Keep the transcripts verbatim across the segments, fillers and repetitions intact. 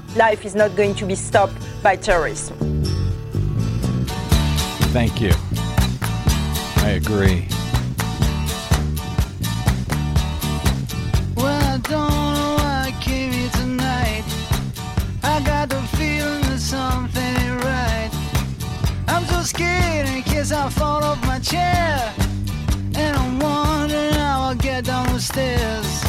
life is not going to be stopped by terrorism. Thank you. I agree. Well, I don't know why I came here tonight. I got the feeling that something ain't right. I'm so scared in case I fall off my chair. And I'm wondering how I'll get down the stairs.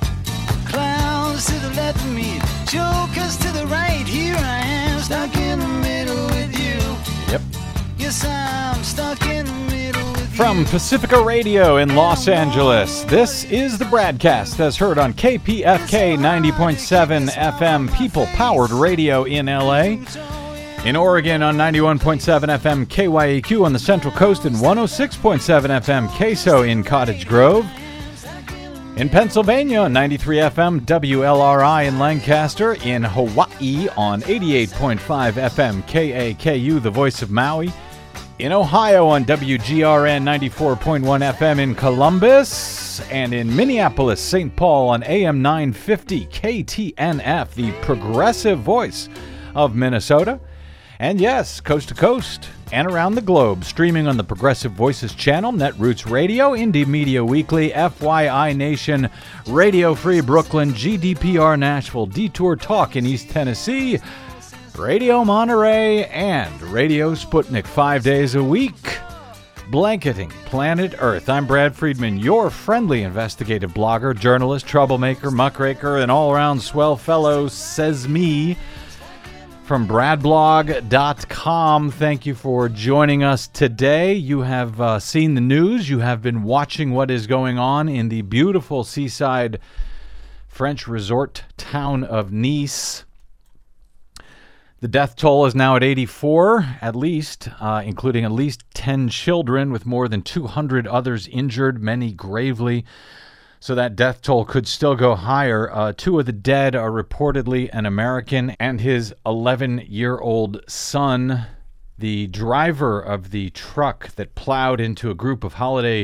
Clowns to the left of me, jokers to the right. Here I am, stuck in the middle with you. Yep. Yes, I'm stuck in the middle with From you. Pacifica Radio in Los Angeles, this is the Bradcast as heard on K P F K ninety point seven F M, people-powered radio in L A. In Oregon on ninety-one point seven F M K Y A Q on the Central Coast and one oh six point seven F M K S O in Cottage Grove. In Pennsylvania on ninety-three F M W L R I in Lancaster. In Hawaii on eighty-eight point five F M K A K U, the voice of Maui. In Ohio on W G R N ninety-four point one F M in Columbus. And in Minneapolis, Saint Paul on A M nine fifty K T N F, the progressive voice of Minnesota. And yes, coast to coast and around the globe, streaming on the Progressive Voices channel, Netroots Radio, Indie Media Weekly, F Y I Nation, Radio Free Brooklyn, G D P R Nashville, Detour Talk in East Tennessee, Radio Monterey, and Radio Sputnik five days a week, blanketing planet Earth. I'm Brad Friedman, your friendly investigative blogger, journalist, troublemaker, muckraker, and all-around swell fellow, says me. From brad blog dot com. Thank you for joining us today. You have uh, seen the news. You have been watching what is going on in the beautiful seaside French resort town of Nice. The death toll is now at eighty-four, at least, uh, including at least ten children, with more than two hundred others injured, many gravely. So that death toll could still go higher. Uh, two of the dead are reportedly an American and his eleven-year-old son. The driver of the truck that plowed into a group of holiday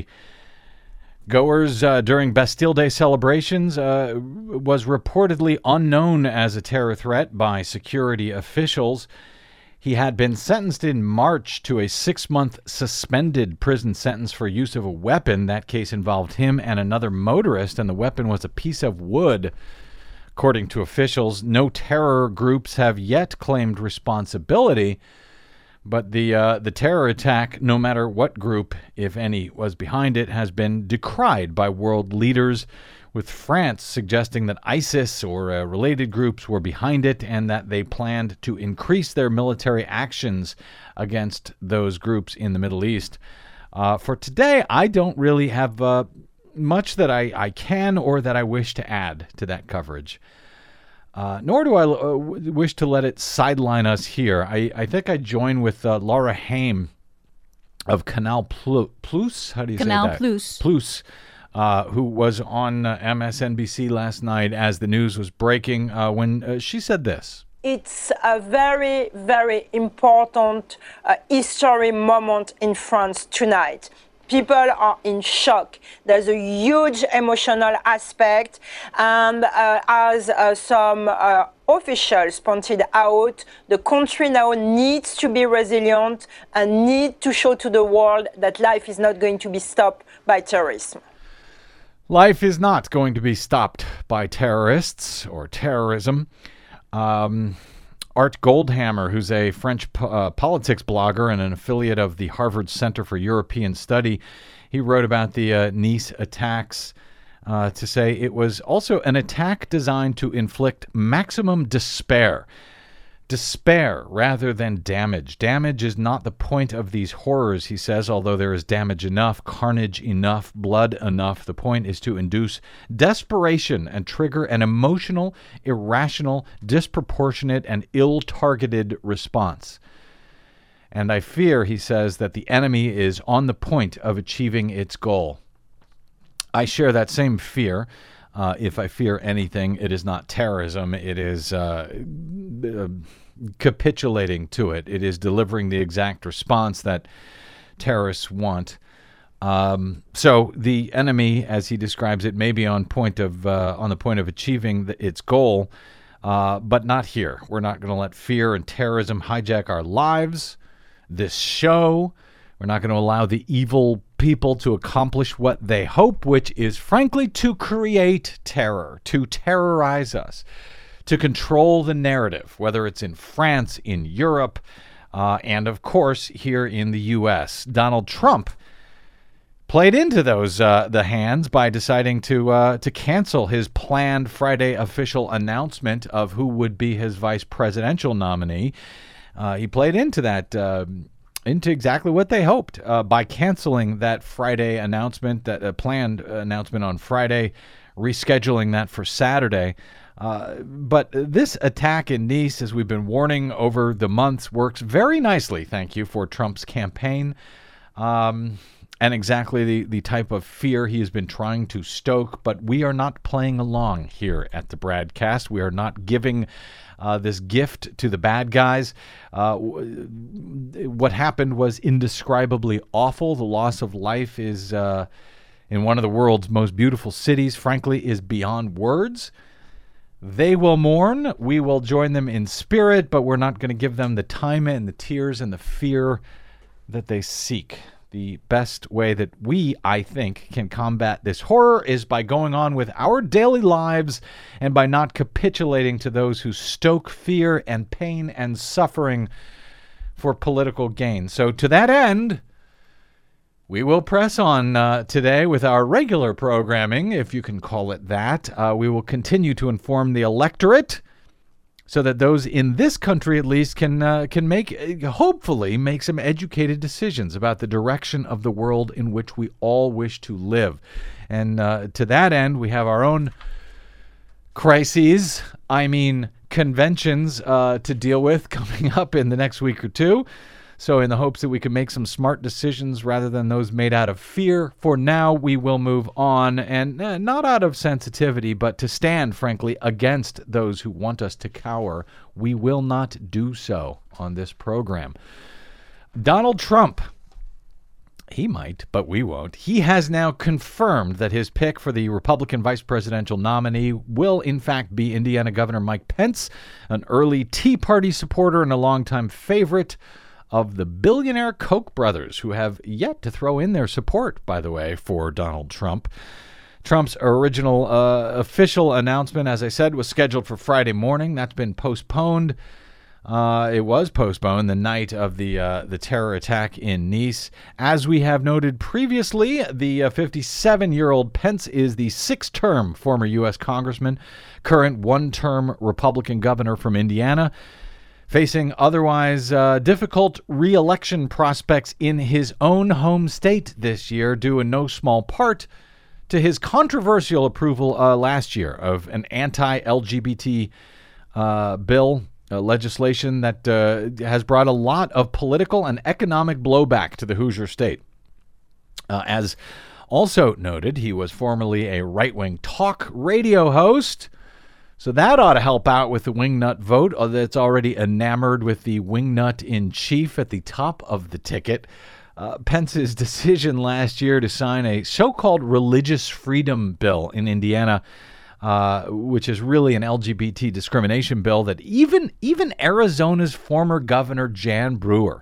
goers uh, during Bastille Day celebrations uh, was reportedly unknown as a terror threat by security officials. He had been sentenced in March to a six-month suspended prison sentence for use of a weapon. That case involved him and another motorist, and the weapon was a piece of wood. According to officials, no terror groups have yet claimed responsibility, but the uh, the terror attack, no matter what group, if any, was behind it, has been decried by world leaders, with France suggesting that ISIS or uh, related groups were behind it and that they planned to increase their military actions against those groups in the Middle East. Uh, for today, I don't really have uh, much that I, I can or that I wish to add to that coverage. Uh, nor do I uh, wish to let it sideline us here. I, I think I join with uh, Laura Haim of Canal Plus. How do you Canal say that? Plus. Plus. Uh, who was on uh, M S N B C last night as the news was breaking uh, when uh, she said this. It's a very, very important uh, history moment in France tonight. People are in shock. There's a huge emotional aspect. And uh, as uh, some uh, officials pointed out, the country now needs to be resilient and need to show to the world that life is not going to be stopped by terrorism. Life is not going to be stopped by terrorists or terrorism. Um, Art Goldhammer, who's a French po- uh, politics blogger and an affiliate of the Harvard Center for European Study, he wrote about the uh, Nice attacks uh, to say it was also an attack designed to inflict maximum despair. Despair rather than damage. Damage is not the point of these horrors, he says, although there is damage enough, carnage enough, blood enough. The point is to induce desperation and trigger an emotional, irrational, disproportionate, and ill-targeted response. And I fear, he says, that the enemy is on the point of achieving its goal. I share that same fear. Uh, if I fear anything, it is not terrorism. It is uh, uh, capitulating to it. It is delivering the exact response that terrorists want. Um, so the enemy, as he describes it, may be on point of uh, on the point of achieving the, its goal. Uh, but not here. We're not going to let fear and terrorism hijack our lives, this show. We're not going to allow the evil people to accomplish what they hope, which is, frankly, to create terror, to terrorize us, to control the narrative, whether it's in France, in Europe, uh, and, of course, here in the U S. Donald Trump played into those uh, the hands by deciding to uh, to cancel his planned Friday official announcement of who would be his vice presidential nominee. Uh, he played into that, uh, into exactly what they hoped uh, by canceling that Friday announcement, that uh, planned announcement on Friday, rescheduling that for Saturday. Uh, but this attack in Nice, as we've been warning over the months, works very nicely, thank you, for Trump's campaign. Um... And exactly the, the type of fear he has been trying to stoke. But we are not playing along here at the Bradcast. We are not giving uh, this gift to the bad guys. Uh, what happened was indescribably awful. The loss of life is uh, in one of the world's most beautiful cities, frankly, is beyond words. They will mourn. We will join them in spirit, but we're not going to give them the time and the tears and the fear that they seek. The best way that we, I think, can combat this horror is by going on with our daily lives and by not capitulating to those who stoke fear and pain and suffering for political gain. So to that end, we will press on uh, today with our regular programming, if you can call it that. Uh, we will continue to inform the electorate so that those in this country, at least, can uh, can make, hopefully, make some educated decisions about the direction of the world in which we all wish to live. And uh, to that end, we have our own crises, I mean conventions, uh, to deal with coming up in the next week or two. So in the hopes that we can make some smart decisions rather than those made out of fear, for now we will move on, and uh, not out of sensitivity, but to stand, frankly, against those who want us to cower. We will not do so on this program. Donald Trump, he might, but we won't. He has now confirmed that his pick for the Republican vice presidential nominee will, in fact, be Indiana Governor Mike Pence, an early Tea Party supporter and a longtime favorite of the billionaire Koch brothers, who have yet to throw in their support, by the way, for Donald Trump. Trump's original uh, official announcement, as I said, was scheduled for Friday morning. That's been postponed. Uh, it was postponed the night of the uh, the terror attack in Nice. As we have noted previously, the uh, fifty-seven-year-old Pence is the six-term former U S congressman, current one-term Republican governor from Indiana, facing otherwise uh, difficult re-election prospects in his own home state this year, due in no small part to his controversial approval uh, last year of an anti-L G B T uh, bill, uh, legislation that uh, has brought a lot of political and economic blowback to the Hoosier state. Uh, as also noted, he was formerly a right-wing talk radio host, so that ought to help out with the wingnut vote that's already enamored with the wingnut in chief at the top of the ticket. Uh, Pence's decision last year to sign a so-called religious freedom bill in Indiana, uh, which is really an L G B T discrimination bill that even, even Arizona's former governor, Jan Brewer,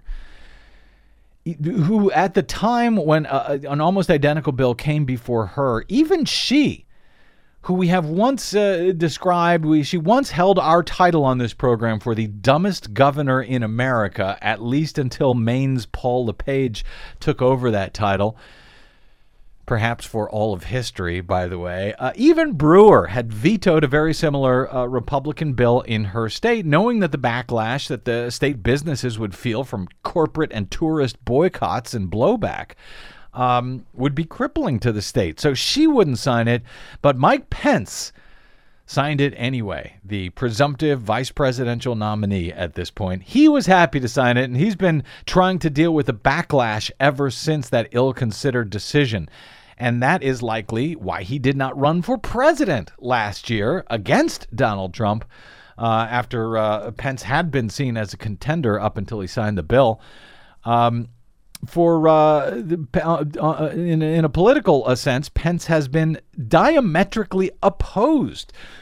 who at the time when uh, an almost identical bill came before her, even she, who we have once uh, described, we, she once held our title on this program for the dumbest governor in America, at least until Maine's Paul LePage took over that title. Perhaps for all of history, by the way. Uh, even Brewer had vetoed a very similar uh, Republican bill in her state, knowing that the backlash that the state businesses would feel from corporate and tourist boycotts and blowback Um, would be crippling to the state. So she wouldn't sign it, but Mike Pence signed it anyway, the presumptive vice presidential nominee at this point. He was happy to sign it, and he's been trying to deal with the backlash ever since that ill-considered decision. And that is likely why he did not run for president last year against Donald Trump, uh, after uh, Pence had been seen as a contender up until he signed the bill. Um, For uh, uh, in, in a political uh, sense, Pence has been diametrically opposed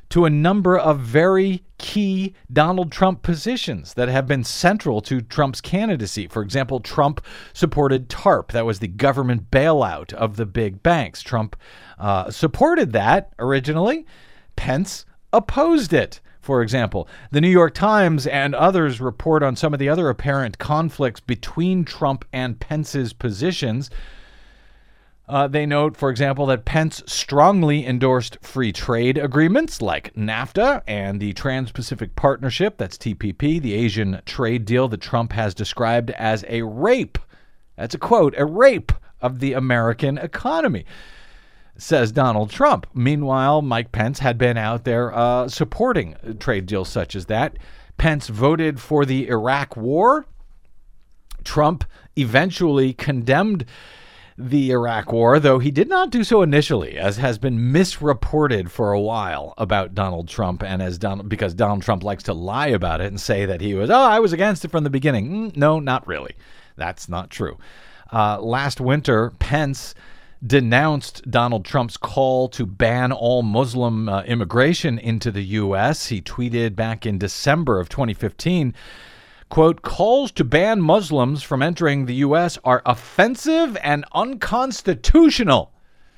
to a number of very key Donald Trump positions that have been central to Trump's candidacy. For example, Trump supported TARP. That was the government bailout of the big banks. Trump uh, supported that originally. Pence opposed it. For example, the New York Times and others report on some of the other apparent conflicts between Trump and Pence's positions. Uh, they note, for example, that Pence strongly endorsed free trade agreements like NAFTA and the Trans-Pacific Partnership, that's T P P, the Asian trade deal that Trump has described as a rape. That's a quote, a rape of the American economy, says Donald Trump. Meanwhile, Mike Pence had been out there uh, supporting trade deals such as that. Pence voted for the Iraq War. Trump eventually condemned the Iraq War, though he did not do so initially, as has been misreported for a while about Donald Trump, and as Donald, because Donald Trump likes to lie about it and say that he was, oh, I was against it from the beginning. Mm, no, not really. That's not true. Uh, last winter, Pence denounced Donald Trump's call to ban all Muslim uh, immigration into the U S. He tweeted back in December of twenty fifteen, quote, calls to ban Muslims from entering the U S are offensive and unconstitutional.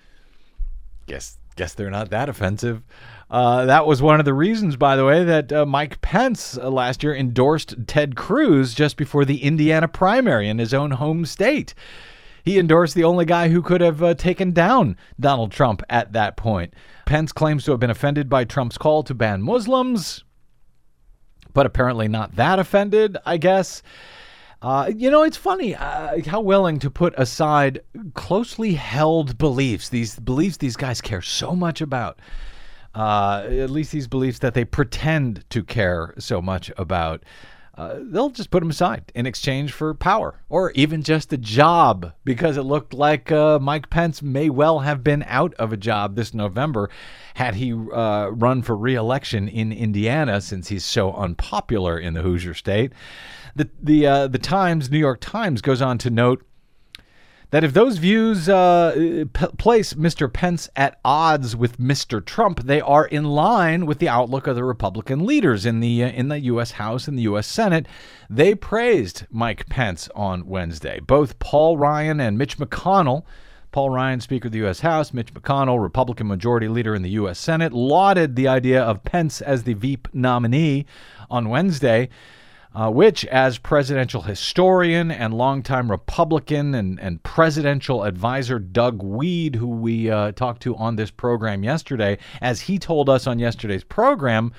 Guess, guess they're not that offensive. Uh, that was one of the reasons, by the way, that uh, Mike Pence uh, last year endorsed Ted Cruz just before the Indiana primary in his own home state. He endorsed the only guy who could have uh, taken down Donald Trump at that point. Pence claims to have been offended by Trump's call to ban Muslims, but apparently not that offended, I guess. Uh, you know, it's funny uh, how willing to put aside closely held beliefs, these beliefs these guys care so much about, uh, at least these beliefs that they pretend to care so much about. Uh, they'll just put them aside in exchange for power or even just a job, because it looked like uh, Mike Pence may well have been out of a job this November had he uh, run for re-election in Indiana, since he's so unpopular in the Hoosier state. The the uh, the Times, New York Times, goes on to note that if those views uh, p- place Mister Pence at odds with Mister Trump, they are in line with the outlook of the Republican leaders in the uh, in the U S House and the U S Senate. They praised Mike Pence on Wednesday. Both Paul Ryan and Mitch McConnell, Paul Ryan, Speaker of the U S House, Mitch McConnell, Republican Majority Leader in the U S Senate, lauded the idea of Pence as the V P nominee on Wednesday. Uh, which, as presidential historian and longtime Republican and, and presidential advisor Doug Weed, who we uh, talked to on this program yesterday, as he told us on yesterday's program,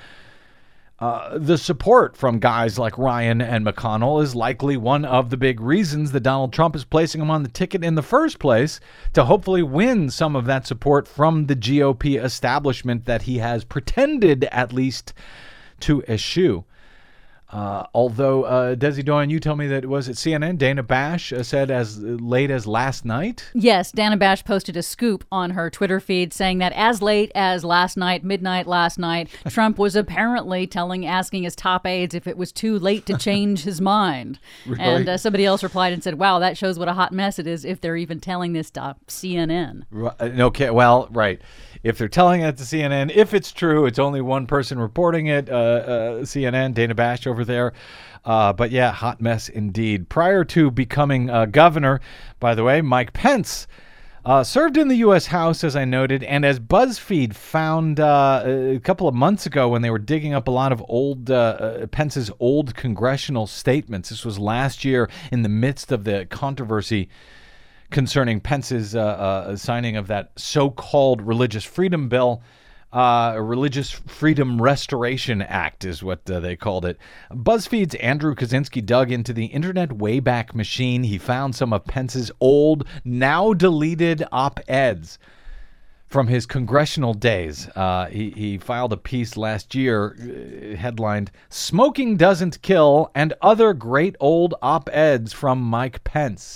uh, the support from guys like Ryan and McConnell is likely one of the big reasons that Donald Trump is placing him on the ticket in the first place, to hopefully win some of that support from the G O P establishment that he has pretended at least to eschew. Uh, although, uh, Desi Doyen, you tell me that it was at C N N, Dana Bash uh, said as late as last night? Yes, Dana Bash posted a scoop on her Twitter feed saying that as late as last night, midnight last night, Trump was apparently telling, asking his top aides if it was too late to change his mind. Really? And uh, somebody else replied and said, wow, that shows what a hot mess it is if they're even telling this to C N N. Okay, well, right. If they're telling it to C N N, if it's true, it's only one person reporting it, uh, uh, C N N, Dana Bash over there. Uh, but yeah, hot mess indeed. Prior to becoming uh, governor, by the way, Mike Pence uh, served in the U S House, as I noted, and as BuzzFeed found uh, a couple of months ago when they were digging up a lot of old uh, uh, Pence's old congressional statements. This was last year in the midst of the controversy concerning Pence's uh, uh, signing of that so-called religious freedom bill. Uh, a Religious Freedom Restoration Act is what uh, they called it. BuzzFeed's Andrew Kaczynski dug into the Internet Wayback Machine. He found some of Pence's old, now deleted op-eds from his congressional days. Uh, he, he filed a piece last year uh, headlined, Smoking Doesn't Kill, and Other Great Old Op-Eds from Mike Pence.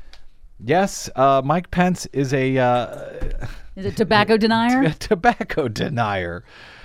Yes, uh, Mike Pence is a... Uh, is a tobacco denier? A tobacco denier.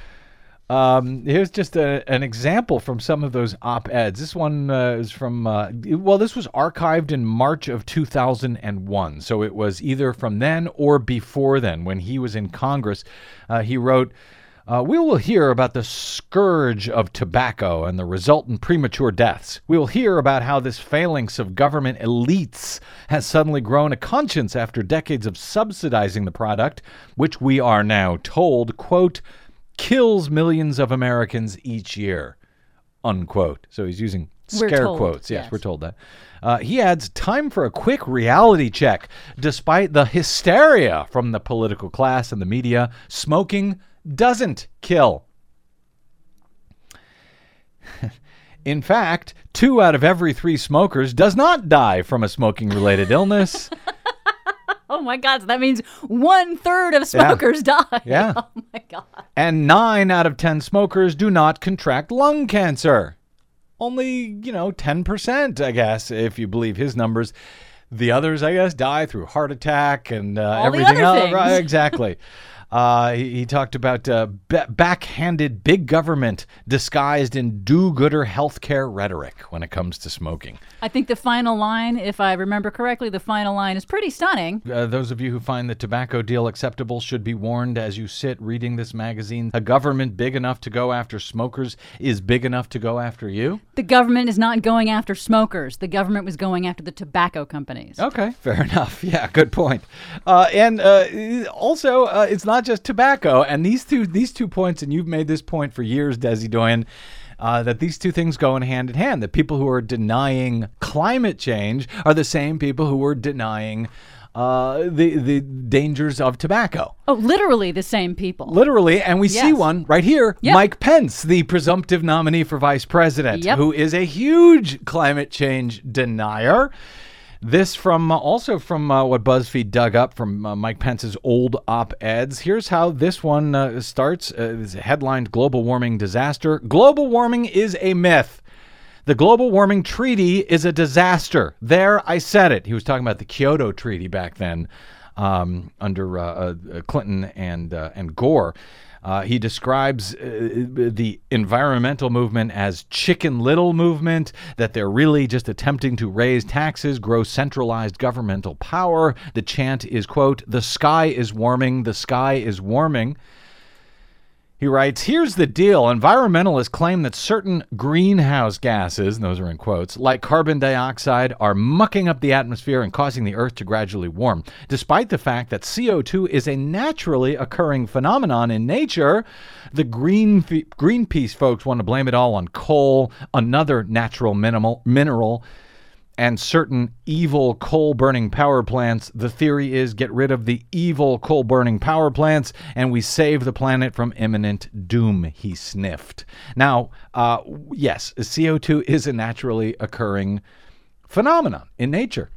Um, here's just a, an example from some of those op-eds. This one uh, is from, uh, well, this was archived in March of two thousand one. So it was either from then or before then when he was in Congress. Uh, he wrote, Uh, we will hear about the scourge of tobacco and the resultant premature deaths. We will hear about how this phalanx of government elites has suddenly grown a conscience after decades of subsidizing the product, which we are now told, quote, kills millions of Americans each year, unquote. So he's using We're scare told, quotes. Yes, yes. we're told that. Uh, he adds, time for a quick reality check. Despite the hysteria from the political class and the media, smoking doesn't kill. In fact, two out of every three smokers does not die from a smoking-related illness. Oh my God, so that means one third of smokers die. Yeah. Oh my God. And nine out of ten smokers do not contract lung cancer. Only, you know, ten percent, I guess, if you believe his numbers. The others, I guess, die through heart attack and uh, All the everything other else. things. Right, exactly. Uh, he, he talked about uh, b- backhanded big government disguised in do-gooder healthcare rhetoric when it comes to smoking. I think the final line, if I remember correctly, the final line is pretty stunning. Uh, those of you who find the tobacco deal acceptable should be warned as you sit reading this magazine. A government big enough to go after smokers is big enough to go after you. The government is not going after smokers. The government was going after the tobacco companies. Okay, fair enough. Yeah, good point. Uh, and uh, also, uh, it's not just tobacco. And these two, these two points, and you've made this point for years, Desi Doyen, uh, that these two things go in hand in hand. The people who are denying climate change are the same people who are denying uh, the the dangers of tobacco. Oh, literally the same people. Literally, and we see Yes. one right here, Yep. Mike Pence, the presumptive nominee for vice president, Yep. who is a huge climate change denier. This from uh, also from uh, what BuzzFeed dug up from uh, Mike Pence's old op-eds. Here's how this one uh, starts. Uh, it's headlined Global Warming Disaster. Global warming is a myth. The Global Warming Treaty is a disaster. There, I said it. He was talking about the Kyoto Treaty back then um, under uh, uh, Clinton and uh, and Gore. Uh, he describes uh, the environmental movement as Chicken Little movement, that they're really just attempting to raise taxes, grow centralized governmental power. The chant is, quote, the sky is warming, the sky is warming. He writes, here's the deal. Environmentalists claim that certain greenhouse gases, and those are in quotes, like carbon dioxide, are mucking up the atmosphere and causing the Earth to gradually warm. Despite the fact that C O two is a naturally occurring phenomenon in nature, the Green Greenpeace folks want to blame it all on coal, another natural minimal, mineral, and certain evil coal-burning power plants. The theory is get rid of the evil coal-burning power plants and we save the planet from imminent doom, he sniffed. Now, uh, yes, C O two is a naturally occurring phenomenon in nature.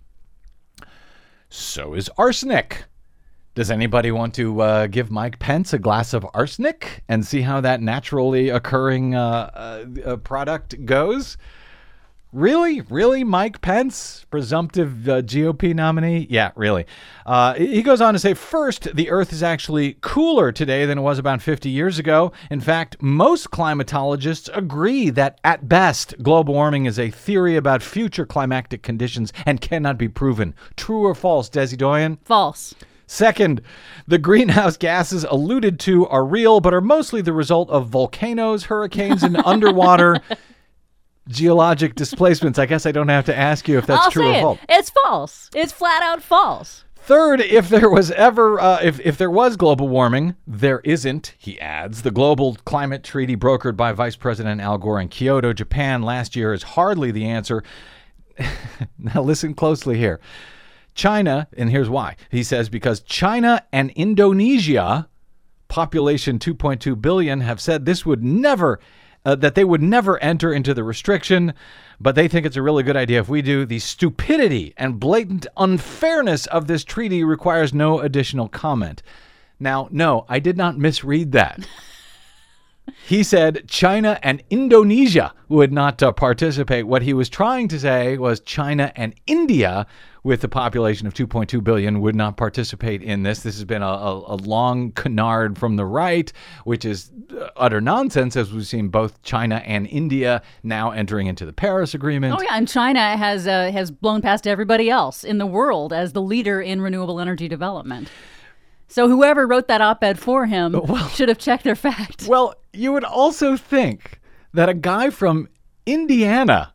So is arsenic. Does anybody want to uh, give Mike Pence a glass of arsenic and see how that naturally occurring uh, uh, product goes? Really? Really, Mike Pence, presumptive uh, G O P nominee? Yeah, really. Uh, he goes on to say, first, the Earth is actually cooler today than it was about fifty years ago. In fact, most climatologists agree that, at best, global warming is a theory about future climatic conditions and cannot be proven. True or false, Desi Doyen? False. Second, the greenhouse gases alluded to are real, but are mostly the result of volcanoes, hurricanes, and underwater geologic displacements. I guess I don't have to ask you if that's I'll true say or it. false. It's false. It's flat out false. Third, if there was ever, uh, if, if there was global warming, there isn't, he adds. The global climate treaty brokered by Vice President Al Gore in Kyoto, Japan last year is hardly the answer. Now listen closely here. China, and here's why. He says because China and Indonesia, population two point two billion, have said this would never Uh, that they would never enter into the restriction, but they think it's a really good idea if we do. The stupidity and blatant unfairness of this treaty requires no additional comment. Now, no, I did not misread that. He said China and Indonesia would not uh, participate. What he was trying to say was China and India, with a population of two point two billion, would not participate in this. This has been a, a, a long canard from the right, which is utter nonsense, as we've seen both China and India now entering into the Paris Agreement. Oh, yeah, and China has uh, has blown past everybody else in the world as the leader in renewable energy development. So whoever wrote that op-ed for him Well- should have checked their facts. Well, you would also think that a guy from Indiana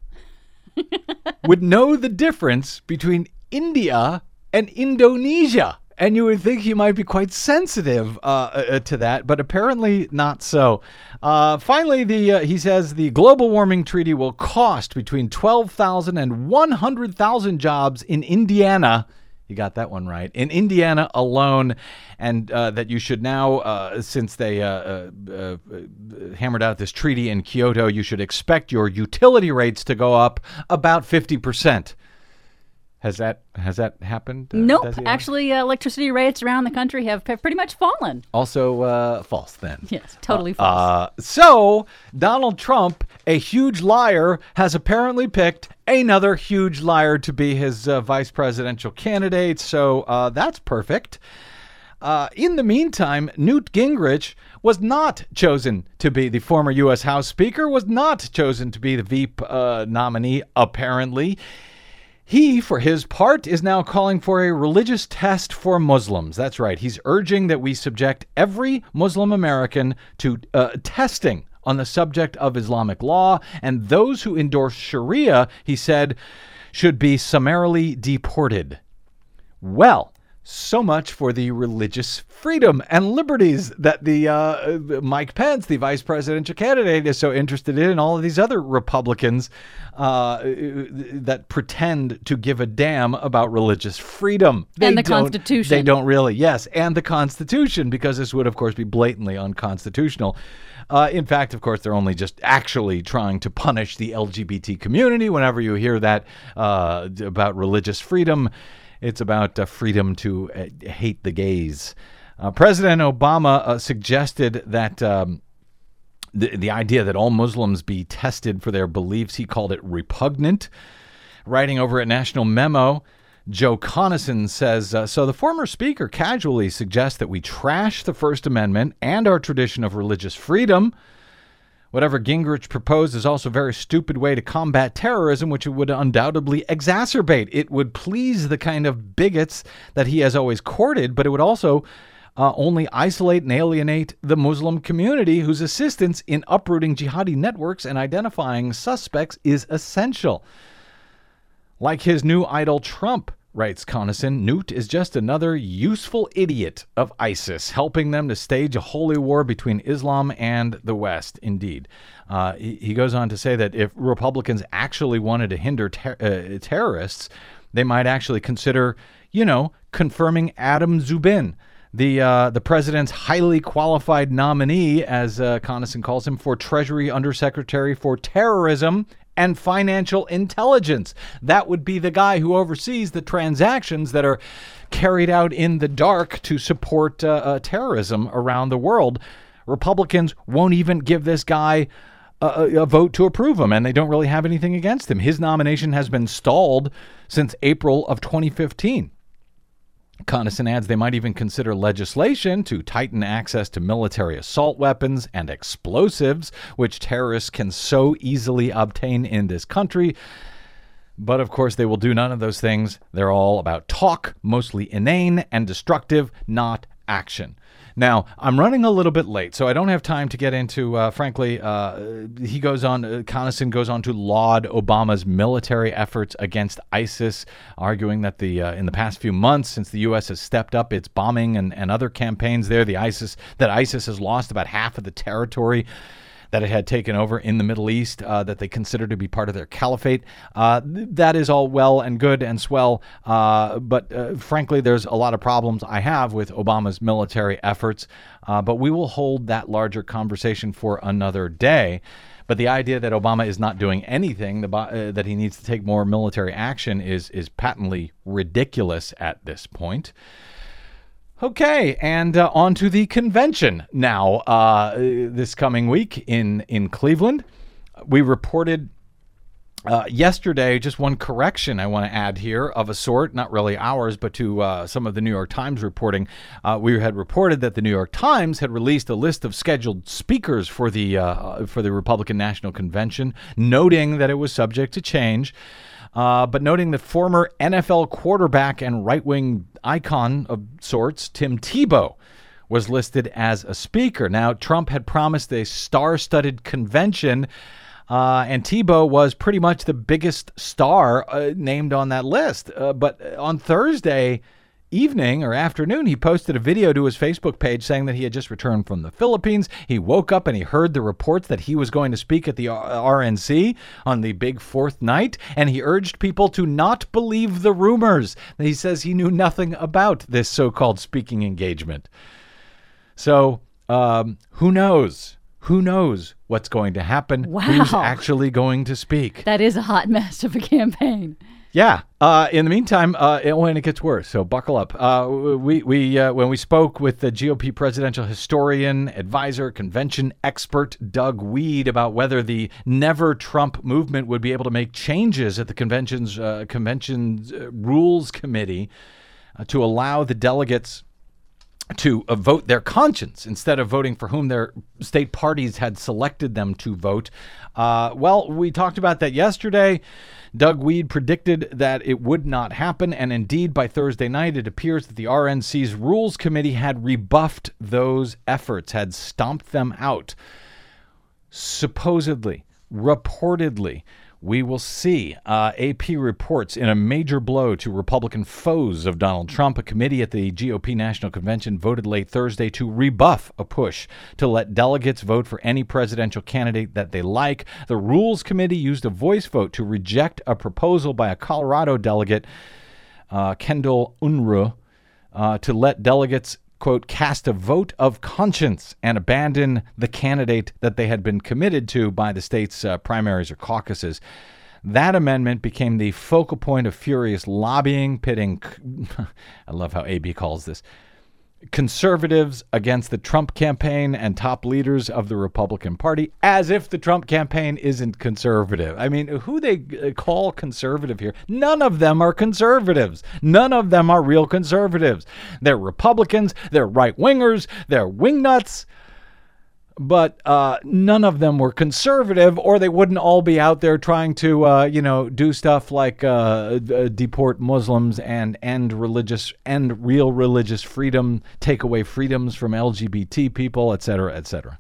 would know the difference between India and Indonesia. And you would think he might be quite sensitive uh, uh, to that, but apparently not so. Uh, finally, the uh, he says the global warming treaty will cost between twelve thousand and one hundred thousand jobs in Indiana. You got that one right. In Indiana alone, and uh, that you should now, uh, since they uh, uh, uh, hammered out this treaty in Kyoto, you should expect your utility rates to go up about fifty percent. Has that has that happened? Uh, Nope. Desi? Actually, uh, electricity rates around the country have, have pretty much fallen. Also uh, false then. Yes, totally false. Uh, so, Donald Trump, a huge liar, has apparently picked another huge liar to be his uh, vice presidential candidate. So, uh, that's perfect. Uh, in the meantime, Newt Gingrich was not chosen to be the former U S House Speaker, was not chosen to be the Veep uh, nominee, apparently. He, for his part, is now calling for a religious test for Muslims. That's right. He's urging that we subject every Muslim American to uh, testing on the subject of Islamic law, and those who endorse Sharia, he said, should be summarily deported. Well, so much for the religious freedom and liberties that the uh, Mike Pence, the vice presidential candidate, is so interested in, and all of these other Republicans uh, that pretend to give a damn about religious freedom. They And the don't- Constitution. They don't really. Yes, and the Constitution, because this would, of course, be blatantly unconstitutional. Uh, in fact, of course, they're only just actually trying to punish the L G B T community. Whenever you hear that uh, about religious freedom, it's about uh, freedom to uh, hate the gays. Uh, President Obama uh, suggested that um, the, the idea that all Muslims be tested for their beliefs, he called it repugnant. Writing over at National Memo, Joe Conason says, uh, so the former speaker casually suggests that we trash the First Amendment and our tradition of religious freedom. Whatever Gingrich proposed is also a very stupid way to combat terrorism, which it would undoubtedly exacerbate. It would please the kind of bigots that he has always courted, but it would also uh, only isolate and alienate the Muslim community, whose assistance in uprooting jihadi networks and identifying suspects is essential. Like his new idol Trump, writes Conason, Newt is just another useful idiot of ISIS, helping them to stage a holy war between Islam and the West. Indeed. Uh, he, he goes on to say that if Republicans actually wanted to hinder ter- uh, terrorists, they might actually consider, you know, confirming Adam Zubin, the uh, the president's highly qualified nominee, as uh, Conason calls him, for Treasury Undersecretary for Terrorism and Financial Intelligence. That would be the guy who oversees the transactions that are carried out in the dark to support uh, uh, terrorism around the world. Republicans won't even give this guy a, a vote to approve him, and they don't really have anything against him. His nomination has been stalled since April of twenty fifteen. Conason adds they might even consider legislation to tighten access to military assault weapons and explosives, which terrorists can so easily obtain in this country. But of course, they will do none of those things. They're all about talk, mostly inane and destructive, not action. Now, I'm running a little bit late, so I don't have time to get into, uh, frankly, uh, he goes on, uh, Conason goes on to laud Obama's military efforts against ISIS, arguing that the uh, in the past few months, since the U S has stepped up its bombing and, and other campaigns there, the ISIS that ISIS has lost about half of the territory that it had taken over in the Middle East, uh, that they consider to be part of their caliphate. Uh, th- that is all well and good and swell, uh, but uh, frankly, there's a lot of problems I have with Obama's military efforts, uh, but we will hold that larger conversation for another day. But the idea that Obama is not doing anything, the, uh, that he needs to take more military action is, is patently ridiculous at this point. Okay, and uh, on to the convention now uh, this coming week in, in Cleveland. We reported uh, yesterday, just one correction I want to add here of a sort, not really ours, but to uh, some of the New York Times reporting. Uh, we had reported that the New York Times had released a list of scheduled speakers for the uh, for the Republican National Convention, noting that it was subject to change. Uh, but noting that former N F L quarterback and right-wing icon of sorts, Tim Tebow, was listed as a speaker. Now, Trump had promised a star-studded convention, uh, and Tebow was pretty much the biggest star uh, named on that list. Uh, but on Thursday evening or afternoon, he posted a video to his Facebook page saying that he had just returned from the Philippines. He woke up and he heard the reports that he was going to speak at the R N C on the big fourth night, and he urged people to not believe the rumors. He says he knew nothing about this so-called speaking engagement. So um, who knows? Who knows what's going to happen? Wow. Who's actually going to speak? That is a hot mess of a campaign. Yeah. Uh, in the meantime, uh, it, when it gets worse, so buckle up. Uh, we we uh, when we spoke with the G O P presidential historian, advisor, convention expert Doug Weed about whether the Never Trump movement would be able to make changes at the convention's uh, convention's uh, rules committee uh, to allow the delegates to uh, vote their conscience instead of voting for whom their state parties had selected them to vote. Uh, well, we talked about that yesterday. Doug Weed predicted that it would not happen, and indeed, by Thursday night, it appears that the R N C's Rules Committee had rebuffed those efforts, had stomped them out. Supposedly, reportedly, we will see. Uh, A P reports in a major blow to Republican foes of Donald Trump. A committee at the G O P National Convention voted late Thursday to rebuff a push to let delegates vote for any presidential candidate that they like. The Rules Committee used a voice vote to reject a proposal by a Colorado delegate, uh, Kendall Unruh, uh, to let delegates, quote, cast a vote of conscience and abandon the candidate that they had been committed to by the state's uh, primaries or caucuses. That amendment became the focal point of furious lobbying, pitting, I love how A B calls this, conservatives against the Trump campaign and top leaders of the Republican Party, as if the Trump campaign isn't conservative. I mean, who they call conservative here? None of them are conservatives. None of them are real conservatives. They're Republicans, they're right-wingers, they're wingnuts, but uh, none of them were conservative, or they wouldn't all be out there trying to, uh, you know, do stuff like uh, deport Muslims and end religious, end real religious freedom, take away freedoms from L G B T people, et cetera, et cetera.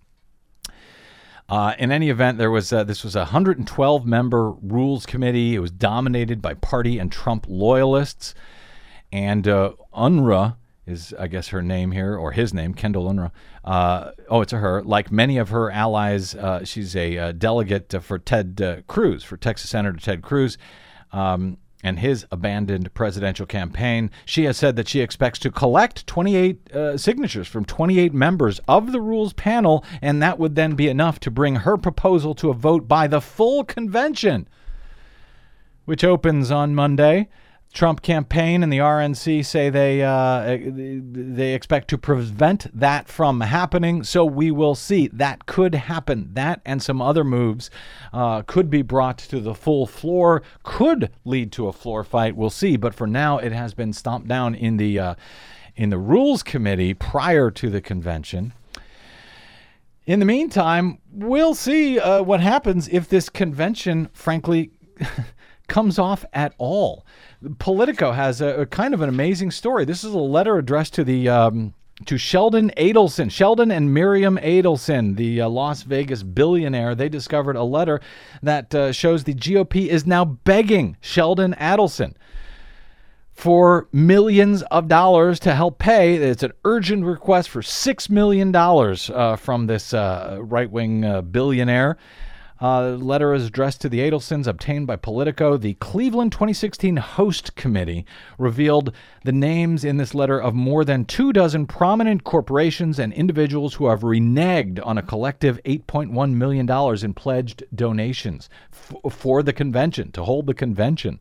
Uh, in any event, there was uh, this was a one hundred twelve member Rules Committee. It was dominated by party and Trump loyalists, and uh, Unruh is, I guess, her name here, or his name, Kendall Unruh. Uh, oh, it's a her. Like many of her allies, uh, she's a uh, delegate uh, for Ted uh, Cruz, for Texas Senator Ted Cruz, um, and his abandoned presidential campaign. She has said that she expects to collect twenty-eight uh, signatures from twenty-eight members of the Rules panel, and that would then be enough to bring her proposal to a vote by the full convention, which opens on Monday. Trump campaign and the R N C say they uh, they expect to prevent that from happening. So we will see. That could happen. That and some other moves uh, could be brought to the full floor, could lead to a floor fight. We'll see. But for now, it has been stomped down in the uh, in the Rules Committee prior to the convention. In the meantime, we'll see uh, what happens if this convention, frankly, comes off at all. Politico has a, a kind of an amazing story. This is a letter addressed to the um, to Sheldon Adelson, Sheldon and Miriam Adelson, the uh, Las Vegas billionaire. They discovered a letter that uh, shows the G O P is now begging Sheldon Adelson for millions of dollars to help pay. It's an urgent request for six million dollars uh, from this uh, right-wing uh, billionaire. Uh, the letter is addressed to the Adelsons, obtained by Politico. The Cleveland twenty sixteen Host Committee revealed the names in this letter of more than two dozen prominent corporations and individuals who have reneged on a collective eight point one million dollars in pledged donations f- for the convention, to hold the convention.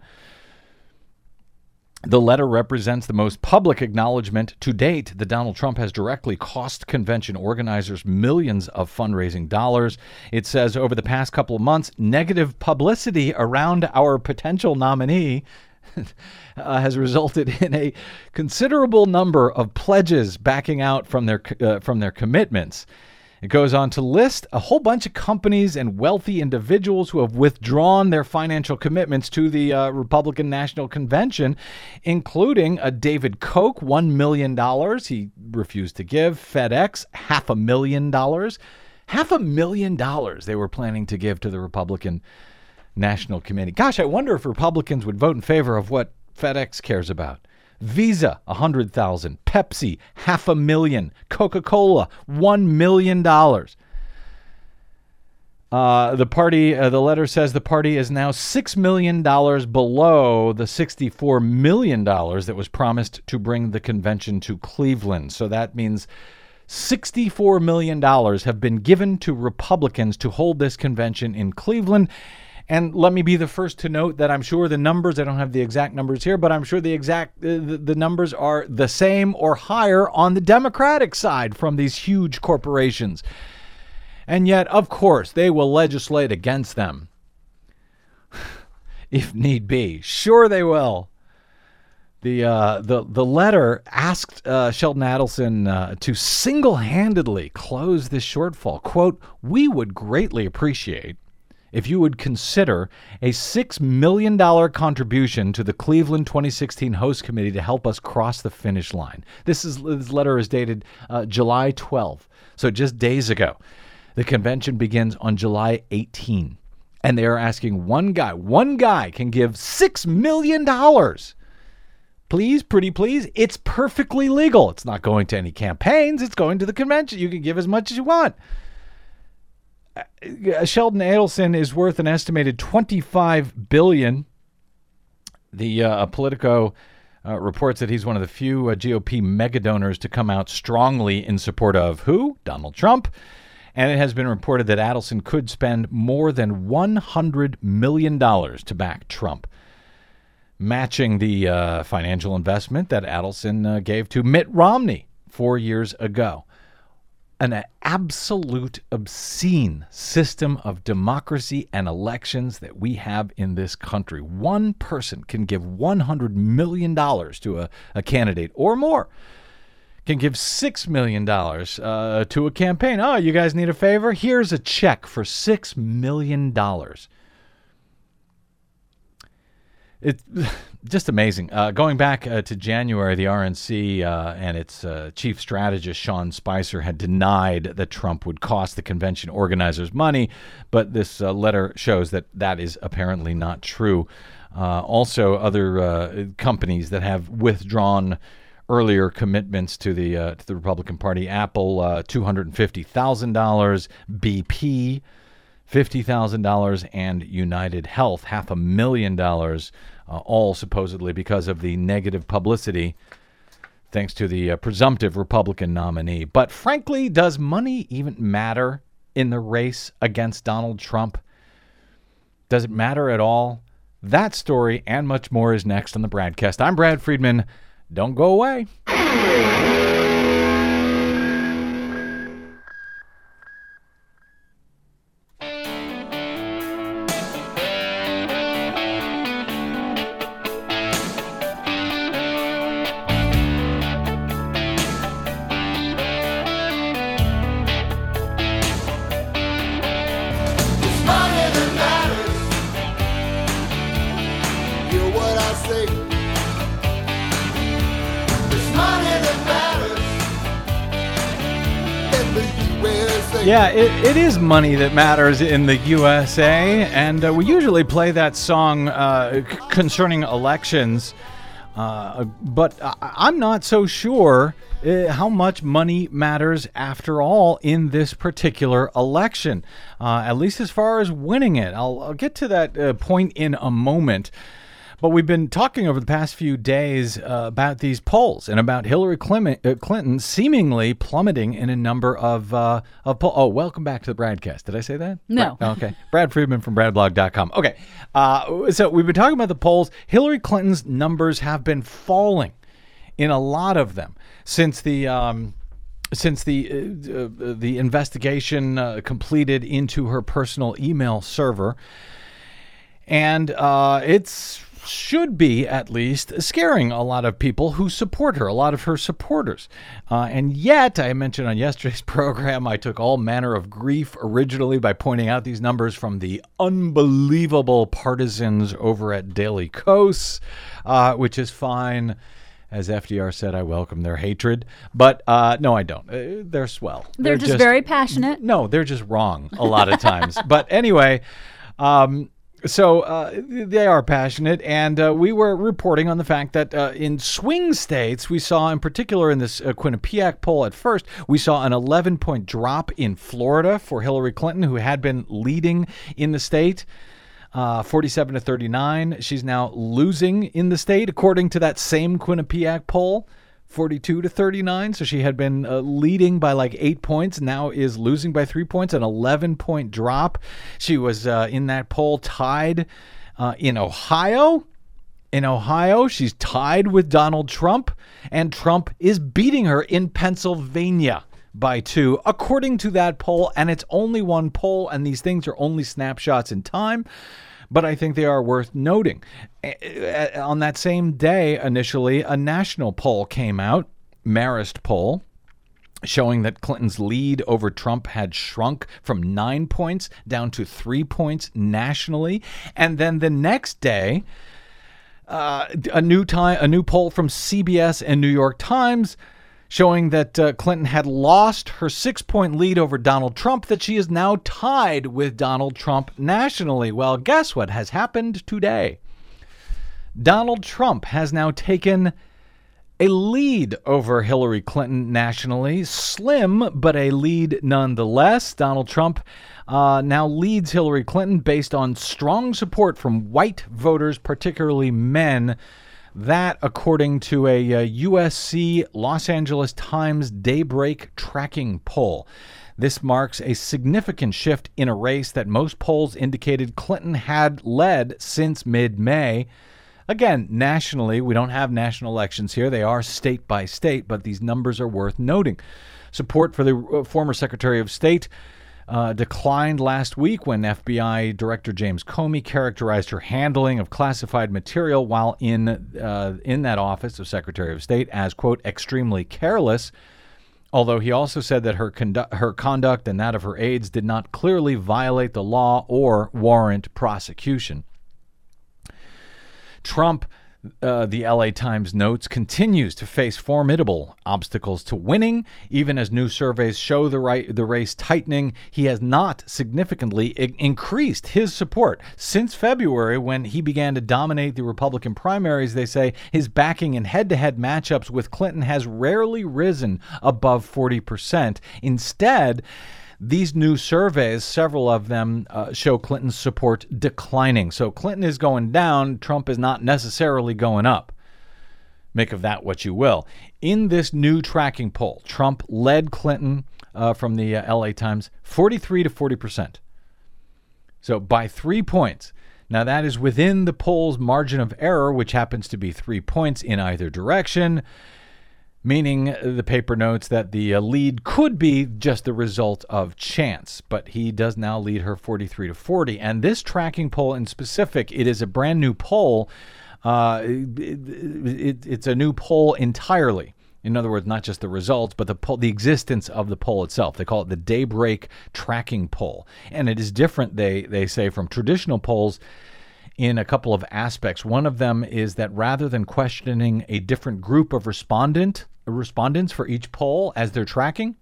The letter represents the most public acknowledgement to date that Donald Trump has directly cost convention organizers millions of fundraising dollars. It says over the past couple of months, negative publicity around our potential nominee uh, has resulted in a considerable number of pledges backing out from their uh, from their commitments. It goes on to list a whole bunch of companies and wealthy individuals who have withdrawn their financial commitments to the uh, Republican National Convention, including a David Koch, one million dollars he refused to give, FedEx, half a million dollars. Half a million dollars they were planning to give to the Republican National Committee. Gosh, I wonder if Republicans would vote in favor of what FedEx cares about. Visa, one hundred thousand dollars. Pepsi, half a million. Coca-Cola, one million dollars. Uh, the party, uh, the letter says the party is now six million dollars below the sixty-four million dollars that was promised to bring the convention to Cleveland. So that means sixty-four million dollars have been given to Republicans to hold this convention in Cleveland. And let me be the first to note that I'm sure the numbers, I don't have the exact numbers here, but I'm sure the exact uh, the, the numbers are the same or higher on the Democratic side from these huge corporations. And yet, of course, they will legislate against them if need be. Sure they will. The uh, the the letter asked uh, Sheldon Adelson uh, to single-handedly close this shortfall. Quote, "We would greatly appreciate if you would consider a six million dollars contribution to the Cleveland twenty sixteen host committee to help us cross the finish line." This is this letter is dated uh, July twelfth, so just days ago. The convention begins on July eighteenth, and they are asking one guy, one guy can give six million dollars. Please, pretty please, it's perfectly legal. It's not going to any campaigns. It's going to the convention. You can give as much as you want. Sheldon Adelson is worth an estimated twenty-five billion dollars. The uh, Politico uh, reports that he's one of the few uh, G O P mega donors to come out strongly in support of who? Donald Trump. And it has been reported that Adelson could spend more than one hundred million dollars to back Trump, matching the uh, financial investment that Adelson uh, gave to Mitt Romney four years ago. An absolute obscene system of democracy and elections that we have in this country. One person can give one hundred million dollars to a, a candidate or more, can give six million dollars uh, to a campaign. Oh, you guys need a favor? Here's a check for six million dollars. It's just amazing. Uh, going back uh, to January, the R N C uh, and its uh, chief strategist, Sean Spicer, had denied that Trump would cost the convention organizers money, but this uh, letter shows that that is apparently not true. Uh, also, other uh, companies that have withdrawn earlier commitments to the uh, to the Republican Party: Apple, uh, two hundred fifty thousand dollars, B P, fifty thousand dollars, and United Health, half a million dollars, uh, all supposedly because of the negative publicity thanks to the uh, presumptive Republican nominee. But frankly, does money even matter in the race against Donald Trump? Does it matter at all? That story and much more is next on the Bradcast. I'm Brad Friedman. Don't go away. Yeah, it, it is money that matters in the U S A, and uh, we usually play that song uh, c- concerning elections, uh, but I- I'm not so sure uh, how much money matters after all in this particular election, uh, at least as far as winning it. I'll, I'll get to that uh, point in a moment. But we've been talking over the past few days uh, about these polls and about Hillary Clinton seemingly plummeting in a number of uh, of polls. Oh, welcome back to the Bradcast. Did I say that? No. Brad, okay. Brad Friedman from brad blog dot com. Okay. Uh, so we've been talking about the polls. Hillary Clinton's numbers have been falling in a lot of them since the um, since the uh, uh, the investigation uh, completed into her personal email server, and uh, it's should be at least scaring a lot of people who support her, a lot of her supporters. Uh, and yet, I mentioned on yesterday's program, I took all manner of grief originally by pointing out these numbers from the unbelievable partisans over at Daily Kos, uh, which is fine. As F D R said, I welcome their hatred. But uh, no, I don't. Uh, they're swell. They're, they're just, just very passionate. No, they're just wrong a lot of times. But anyway, um, so uh, they are passionate. And uh, we were reporting on the fact that uh, in swing states, we saw in particular in this uh, Quinnipiac poll at first, we saw an eleven-point drop in Florida for Hillary Clinton, who had been leading in the state. Uh, forty-seven to thirty-nine. She's now losing in the state, according to that same Quinnipiac poll, forty-two to thirty-nine. So she had been uh, leading by like eight points, now is losing by three points, an eleven-point drop. She was uh, in that poll tied uh, in Ohio. In Ohio, she's tied with Donald Trump, and Trump is beating her in Pennsylvania by two, according to that poll. And it's only one poll, and these things are only snapshots in time, but I think they are worth noting. On that same day, initially, a national poll came out, Marist poll, showing that Clinton's lead over Trump had shrunk from nine points down to three points nationally. And then the next day, uh, a new time, a new poll from C B S and New York Times showing that uh, Clinton had lost her six-point lead over Donald Trump, that she is now tied with Donald Trump nationally. Well, guess what has happened today? Donald Trump has now taken a lead over Hillary Clinton nationally. Slim, but a lead nonetheless. Donald Trump uh, now leads Hillary Clinton based on strong support from white voters, particularly men. That, according to a uh, U S C Los Angeles Times Daybreak tracking poll. This marks a significant shift in a race that most polls indicated Clinton had led since mid-May. Again, nationally, we don't have national elections here. They are state by state, but these numbers are worth noting. Support for the uh, former Secretary of State Uh, declined last week when F B I Director James Comey characterized her handling of classified material while in uh, in that office of Secretary of State as, quote, extremely careless, although he also said that her, condu- her conduct and that of her aides did not clearly violate the law or warrant prosecution. Trump, Uh, the L A Times notes, continues to face formidable obstacles to winning. Even as new surveys show the, right, the race tightening, he has not significantly I- increased his support. Since February, when he began to dominate the Republican primaries, they say his backing in head-to-head matchups with Clinton has rarely risen above forty percent. Instead, these new surveys, several of them, uh, show Clinton's support declining. So Clinton is going down. Trump is not necessarily going up. Make of that what you will. In this new tracking poll, Trump led Clinton uh, from the uh, L A Times forty-three to forty percent. So by three points. Now that is within the poll's margin of error, which happens to be three points in either direction, meaning the paper notes that the uh, lead could be just the result of chance, but he does now lead her forty-three to forty. And this tracking poll in specific, it is a brand new poll. Uh, it, it, it's a new poll entirely. In other words, not just the results, but the poll, the existence of the poll itself. They call it the Daybreak tracking poll. And it is different, they, they say, from traditional polls in a couple of aspects. One of them is that rather than questioning a different group of respondent respondents for each poll as they're tracking,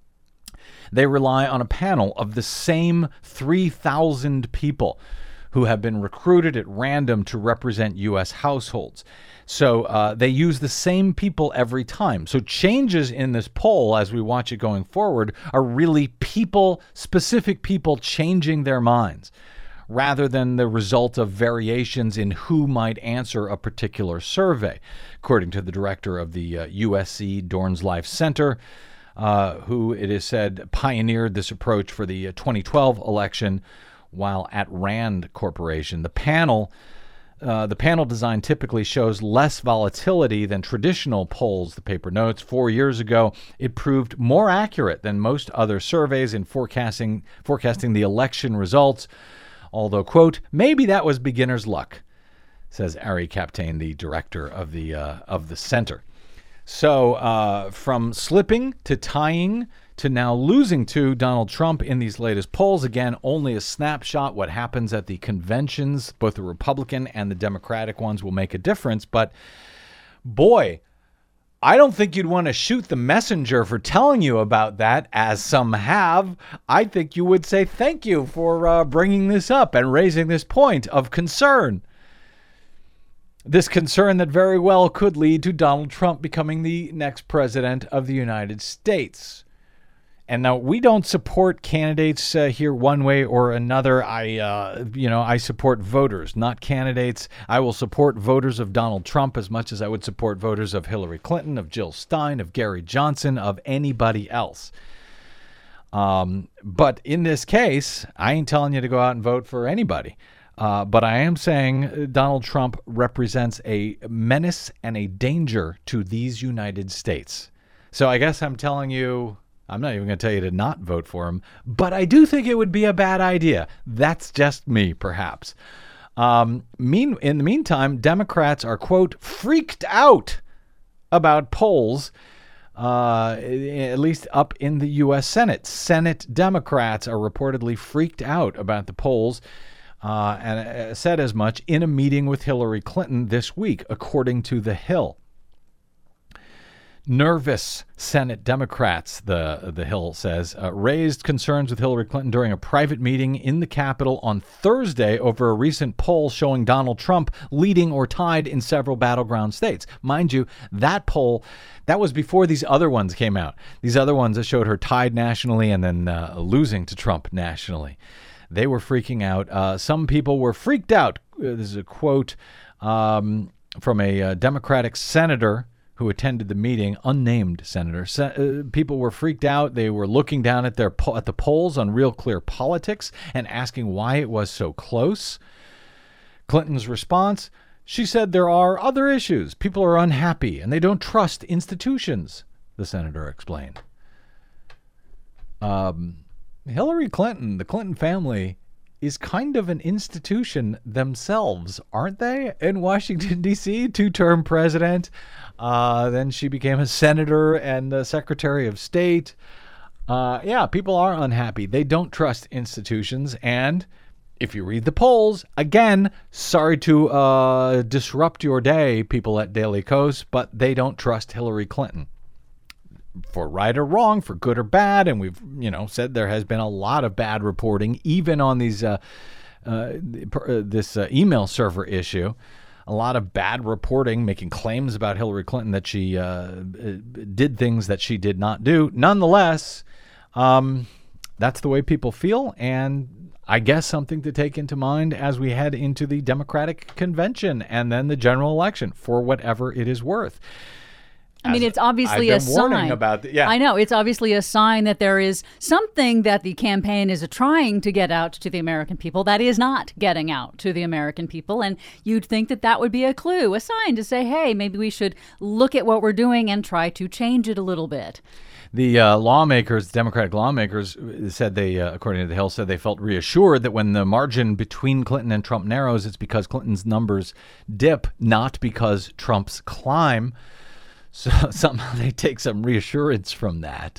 they rely on a panel of the same three thousand people who have been recruited at random to represent U S households. So uh, they use the same people every time. So changes in this poll, as we watch it going forward, are really people, specific people changing their minds, rather than the result of variations in who might answer a particular survey, according to the director of the uh, U S C Dorns Life Center, uh, who it is said pioneered this approach for the uh, twenty twelve election while at Rand Corporation. The panel, uh, the panel design typically shows less volatility than traditional polls, the paper notes. Four years ago, it proved more accurate than most other surveys in forecasting forecasting the election results. Although, quote, maybe that was beginner's luck. says Ari Kaptein, the director of the uh, of the center. So uh, from slipping to tying to now losing to Donald Trump in these latest polls, again, only a snapshot. What happens at the conventions, both the Republican and the Democratic ones, will make a difference. But boy, I don't think you'd want to shoot the messenger for telling you about that, as some have. I think you would say thank you for uh, bringing this up and raising this point of concern. This concern that very well could lead to Donald Trump becoming the next president of the United States. And now we don't support candidates uh, here one way or another. I, uh, you know, I support voters, not candidates. I will support voters of Donald Trump as much as I would support voters of Hillary Clinton, of Jill Stein, of Gary Johnson, of anybody else. Um, but in this case, I ain't telling you to go out and vote for anybody. Uh, but I am saying Donald Trump represents a menace and a danger to these United States. So I guess I'm telling you, I'm not even going to tell you to not vote for him, but I do think it would be a bad idea. That's just me, perhaps. Um, mean, in the meantime, Democrats are, quote, freaked out about polls, uh, at least up in the U S Senate. Senate Democrats are reportedly freaked out about the polls. Uh, and uh, said as much in a meeting with Hillary Clinton this week, according to The Hill. Nervous Senate Democrats, the the Hill says, uh, raised concerns with Hillary Clinton during a private meeting in the Capitol on Thursday over a recent poll showing Donald Trump leading or tied in several battleground states. Mind you, that poll, that was before these other ones came out. These other ones that showed her tied nationally and then uh, losing to Trump nationally. They were freaking out. Uh, some people were freaked out. Uh, this is a quote um, from a uh, Democratic senator who attended the meeting, unnamed senator. Se- uh, people were freaked out. They were looking down at their po- at the polls on Real Clear Politics and asking why it was so close. Clinton's response, she said there are other issues. People are unhappy and they don't trust institutions, the senator explained. Um. Hillary Clinton, the Clinton family, is kind of an institution themselves, aren't they? In Washington, D C, two-term president. Uh, then she became a senator and a secretary of state. Uh, yeah, people are unhappy. They don't trust institutions. And if you read the polls, again, sorry to uh, disrupt your day, people at Daily Kos, but they don't trust Hillary Clinton. For right or wrong, for good or bad, and we've, you know, said there has been a lot of bad reporting, even on these uh, uh, this uh, email server issue. A lot of bad reporting, making claims about Hillary Clinton that she uh, did things that she did not do. Nonetheless, um, that's the way people feel, and I guess something to take into mind as we head into the Democratic convention and then the general election, for whatever it is worth. I mean, it's obviously I've a been warning sign. About the, yeah. I know. It's obviously a sign that there is something that the campaign is trying to get out to the American people that is not getting out to the American people. And you'd think that that would be a clue, a sign to say, hey, maybe we should look at what we're doing and try to change it a little bit. The uh, lawmakers, Democratic lawmakers, said they, uh, according to the Hill, said they felt reassured that when the margin between Clinton and Trump narrows, it's because Clinton's numbers dip, not because Trump's climb. So somehow they take some reassurance from that.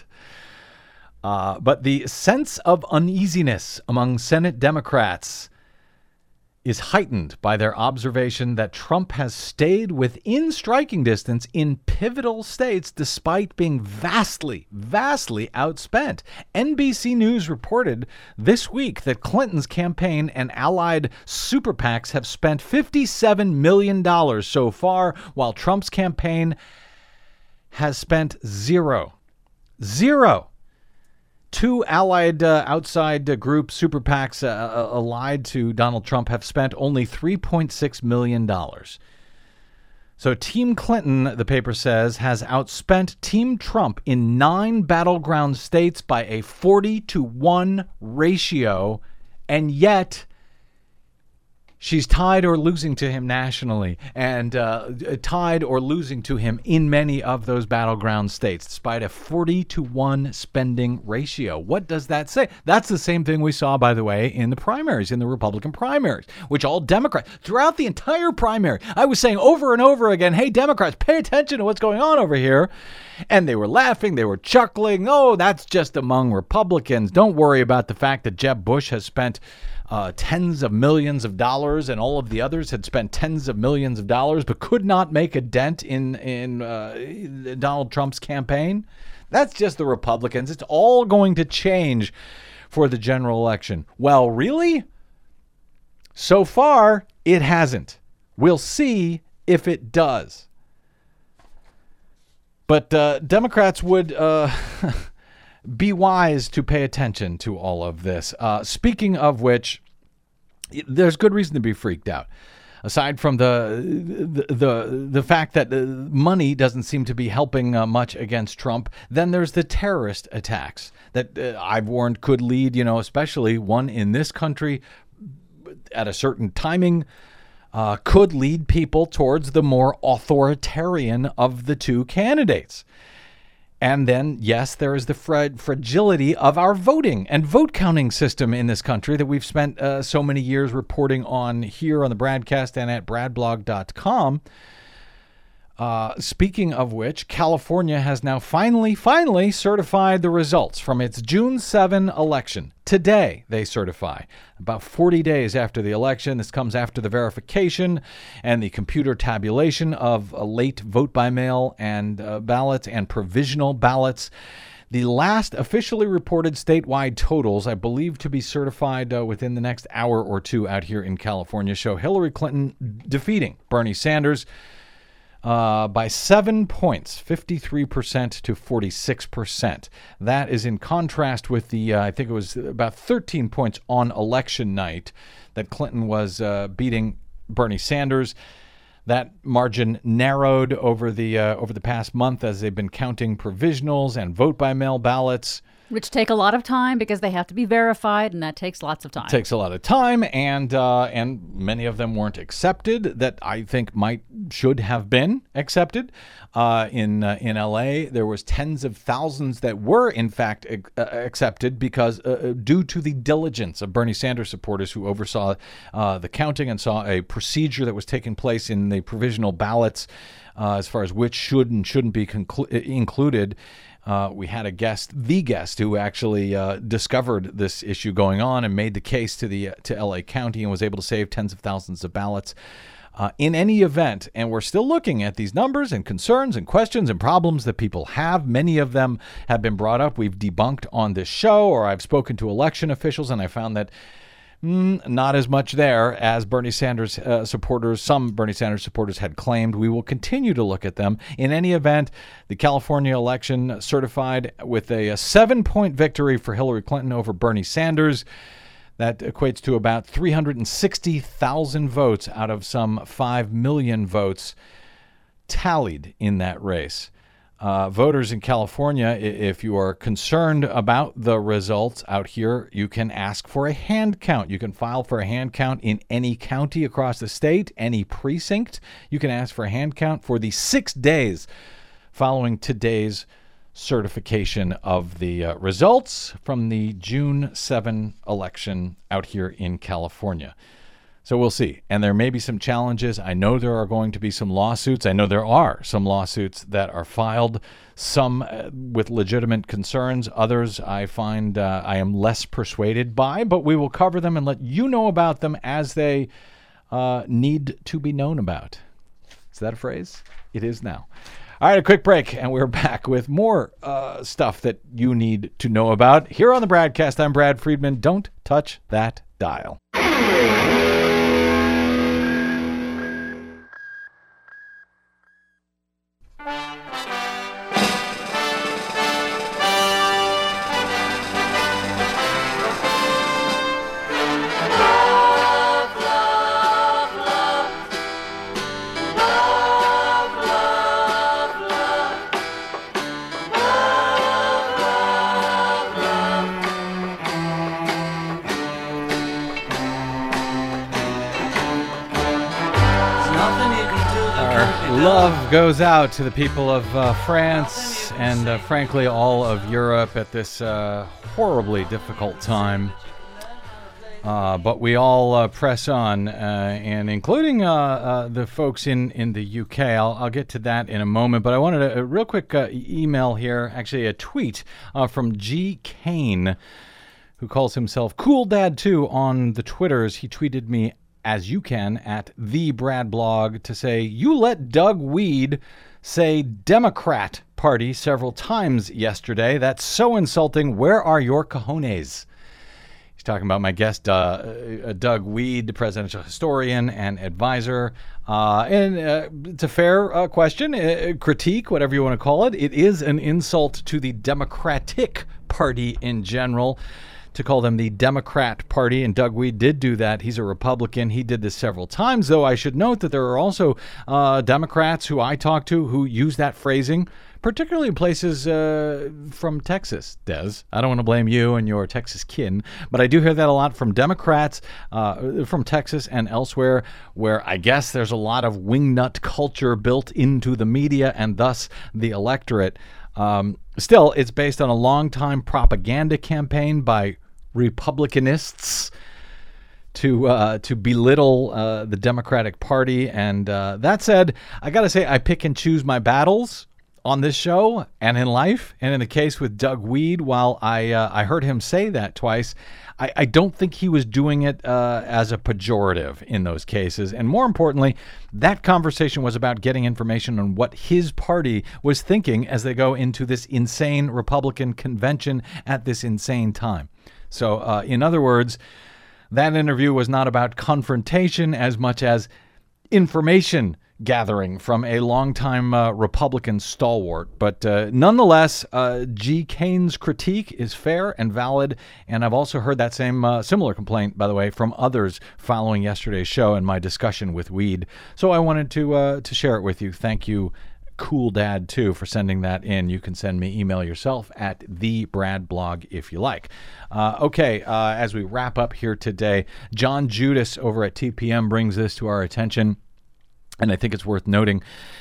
Uh, but the sense of uneasiness among Senate Democrats is heightened by their observation that Trump has stayed within striking distance in pivotal states despite being vastly, vastly outspent. N B C News reported this week that Clinton's campaign and allied super PACs have spent fifty-seven million dollars so far, while Trump's campaign has spent zero. Zero. Two allied uh, outside uh, group super PACs uh, allied to Donald Trump have spent only three point six million dollars. So Team Clinton, the paper says, has outspent Team Trump in nine battleground states by a forty to one ratio, and yet She's tied or losing to him nationally, and uh, tied or losing to him in many of those battleground states, despite a forty to one spending ratio. What does that say? That's the same thing we saw, by the way, in the primaries, in the Republican primaries, which all Democrats, throughout the entire primary, I was saying over and over again, hey, Democrats, pay attention to what's going on over here. And they were laughing, they were chuckling. Oh, that's just among Republicans. Don't worry about the fact that Jeb Bush has spent Uh, tens of millions of dollars, and all of the others had spent tens of millions of dollars, but could not make a dent in in uh, Donald Trump's campaign. That's just the Republicans. It's all going to change for the general election. Well, really? So far, it hasn't. We'll see if it does. But uh, Democrats would uh, be wise to pay attention to all of this. Uh, speaking of which, there's good reason to be freaked out. Aside from the the the, the fact that money doesn't seem to be helping uh, much against Trump, then there's the terrorist attacks that uh, I've warned could lead, you know, especially one in this country at a certain timing, uh, could lead people towards the more authoritarian of the two candidates. And then, yes, there is the fra- fragility of our voting and vote counting system in this country that we've spent uh, so many years reporting on here on the Bradcast and at brad blog dot com. Uh, speaking of which, California has now finally, finally certified the results from its June seventh election. Today, they certify. About forty days after the election. This comes after the verification and the computer tabulation of uh, late vote-by-mail and uh, ballots and provisional ballots. The last officially reported statewide totals, I believe to be certified uh, within the next hour or two out here in California, show Hillary Clinton defeating Bernie Sanders Uh, by seven points, fifty-three percent to forty-six percent. That is in contrast with the, uh, I think it was about thirteen points on election night that Clinton was uh, beating Bernie Sanders. That margin narrowed over the uh, over the past month as they've been counting provisionals and vote-by-mail ballots. Which take a lot of time because they have to be verified, and that takes lots of time. Takes a lot of time, and uh, and many of them weren't accepted that I think might should have been accepted. Uh, in uh, in L A, there was tens of thousands that were in fact uh, accepted because uh, due to the diligence of Bernie Sanders supporters who oversaw uh, the counting and saw a procedure that was taking place in the provisional ballots uh, as far as which should and shouldn't be conclu- included. Uh, we had a guest, the guest, who actually uh, discovered this issue going on and made the case to the to L A County and was able to save tens of thousands of ballots. Uh, in any event, and we're still looking at these numbers and concerns and questions and problems that people have. Many of them have been brought up. We've debunked on this show, or I've spoken to election officials, and I found that Mm, not as much there as Bernie Sanders uh, supporters, some Bernie Sanders supporters had claimed. We will continue to look at them. In any event, the California election certified with a, a seven-point victory for Hillary Clinton over Bernie Sanders. That equates to about three hundred sixty thousand votes out of some five million votes tallied in that race. Uh, voters in California, if you are concerned about the results out here, you can ask for a hand count. You can file for a hand count in any county across the state, any precinct. You can ask for a hand count for the six days following today's certification of the uh, results from the June seventh election out here in California. So we'll see. And there may be some challenges. I know there are going to be some lawsuits. I know there are some lawsuits that are filed, some uh, with legitimate concerns. Others I find uh, I am less persuaded by, but we will cover them and let you know about them as they uh, need to be known about. Is that a phrase? It is now. All right, a quick break, and we're back with more uh, stuff that you need to know about. Here on the Bradcast, I'm Brad Friedman. Don't touch that dial. Love goes out to the people of uh, France and, uh, frankly, all of Europe at this uh, horribly difficult time. Uh, but we all uh, press on, uh, and including uh, uh, the folks in, in the U K. I'll, I'll get to that in a moment. But I wanted a, a real quick uh, email here, actually a tweet uh, from G. Kane, who calls himself Cool Dad two on the Twitters. He tweeted me, as you can, at the Brad Blog, to say, you let Doug Weed say Democrat Party several times yesterday. That's so insulting. Where are your cojones? He's talking about my guest, uh, uh, Doug Weed, the presidential historian and advisor. Uh, and uh, it's a fair uh, question, uh, critique, whatever you want to call it. It is an insult to the Democratic Party in general to call them the Democrat Party, and Doug Weed did do that. He's a Republican. He did this several times, though I should note that there are also uh, Democrats who I talk to who use that phrasing, particularly in places uh, from Texas, Des. I don't want to blame you and your Texas kin, but I do hear that a lot from Democrats uh, from Texas and elsewhere, where I guess there's a lot of wingnut culture built into the media and thus the electorate. Um, still, it's based on a long-time propaganda campaign by Republicanists to uh, to belittle uh, the Democratic Party. And uh, that said, I got to say, I pick and choose my battles on this show and in life. And in the case with Doug Weed, while I uh, I heard him say that twice, I, I don't think he was doing it uh, as a pejorative in those cases. And more importantly, that conversation was about getting information on what his party was thinking as they go into this insane Republican convention at this insane time. So uh, in other words, that interview was not about confrontation as much as information gathering from a longtime uh, Republican stalwart. But uh, nonetheless, uh, G. Kane's critique is fair and valid, and I've also heard that same uh, similar complaint, by the way, from others following yesterday's show and my discussion with Weed. So I wanted to uh, to share it with you. Thank you, Cool Dad two, for sending that in. You can send me email yourself at the Brad Blog if you like. Uh, okay, uh, as we wrap up here today, John Judas over at T P M brings this to our attention, and I think it's worth noting.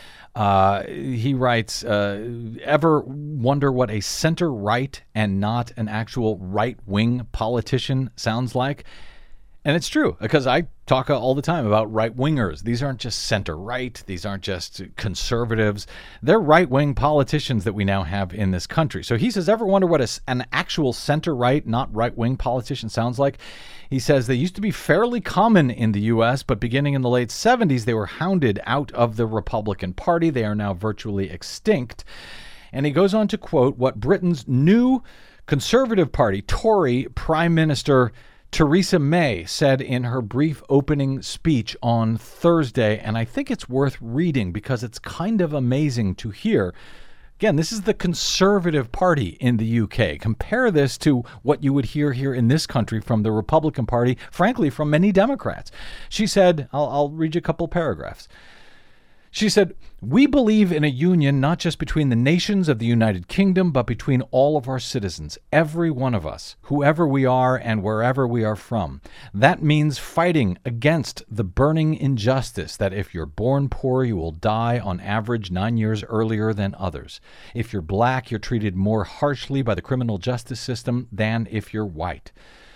Uh, he writes, uh, ever wonder what a center-right and not an actual right-wing politician sounds like? And it's true, because I talk all the time about right-wingers. These aren't just center-right. These aren't just conservatives. They're right-wing politicians that we now have in this country. So he says, ever wonder what a, an actual center-right, not right-wing politician sounds like? He says they used to be fairly common in the U S, but beginning in the late seventies, they were hounded out of the Republican Party. They are now virtually extinct. And he goes on to quote what Britain's new Conservative Party, Tory Prime Minister Theresa May said in her brief opening speech on Thursday, and I think it's worth reading because it's kind of amazing to hear. Again, this is the Conservative Party in the U K. Compare this to what you would hear here in this country from the Republican Party, frankly, from many Democrats. She said, I'll, I'll read you a couple paragraphs. She said, we believe in a union not just between the nations of the United Kingdom, but between all of our citizens, every one of us, whoever we are and wherever we are from. That means fighting against the burning injustice that if you're born poor, you will die on average nine years earlier than others. If you're black, you're treated more harshly by the criminal justice system than if you're white.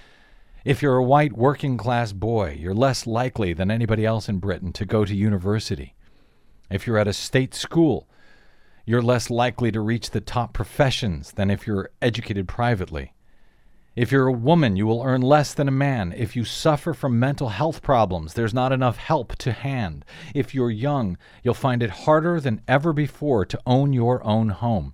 If you're a white working class boy, you're less likely than anybody else in Britain to go to university. If you're at a state school, you're less likely to reach the top professions than if you're educated privately. If you're a woman, you will earn less than a man. If you suffer from mental health problems, there's not enough help to hand. If you're young, you'll find it harder than ever before to own your own home.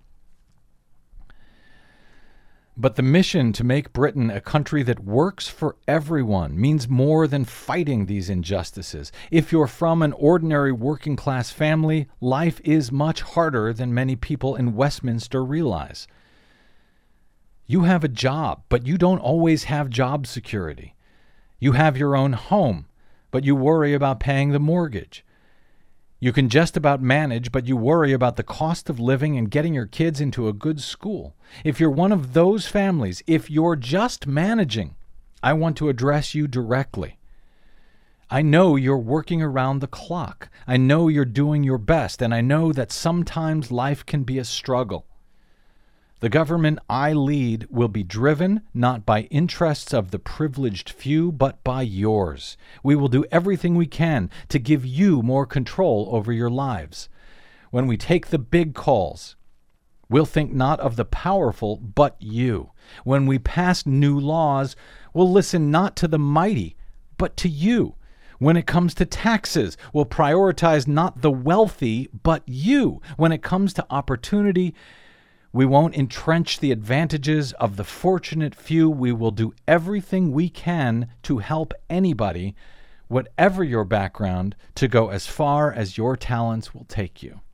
But the mission to make Britain a country that works for everyone means more than fighting these injustices. If you're from an ordinary working class family, life is much harder than many people in Westminster realize. You have a job, but you don't always have job security. You have your own home, but you worry about paying the mortgage. You can just about manage, but you worry about the cost of living and getting your kids into a good school. If you're one of those families, if you're just managing, I want to address you directly. I know you're working around the clock. I know you're doing your best, and I know that sometimes life can be a struggle. The government I lead will be driven not by interests of the privileged few, but by yours. We will do everything we can to give you more control over your lives. When we take the big calls, we'll think not of the powerful, but you. When we pass new laws, we'll listen not to the mighty, but to you. When it comes to taxes, we'll prioritize not the wealthy, but you. When it comes to opportunity, we won't entrench the advantages of the fortunate few. We will do everything we can to help anybody, whatever your background, to go as far as your talents will take you.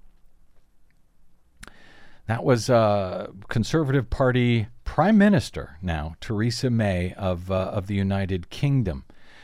That was uh, Conservative Party Prime Minister now, Theresa May of, uh, of the United Kingdom.